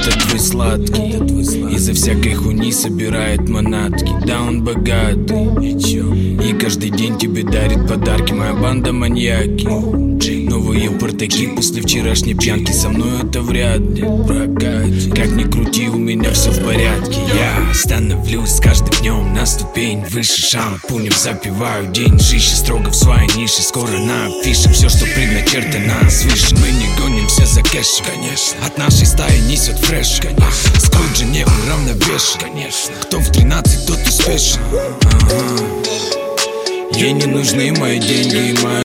это твой сладкий. Из-за всякой хуйни собирает манатки. Да, он богатый, и каждый день тебе дарит подарки. Моя банда маньяки, новые портаки после вчерашней пьянки. Со мной это вряд ли прокатит. Как ни крути, у меня все в порядке. Я становлюсь с каждым днем на ступень выше. Шампунем запиваю день, жище строго в своей нише. Скоро на афише все, что предначертано свыше. Мы не гонимся за кэшем, конечно. От нашей стаи несет фреш, конечно. Скруджи не уравновешен, конечно. Кто в 13, тот успешен. Ей не нужны мои деньги и моя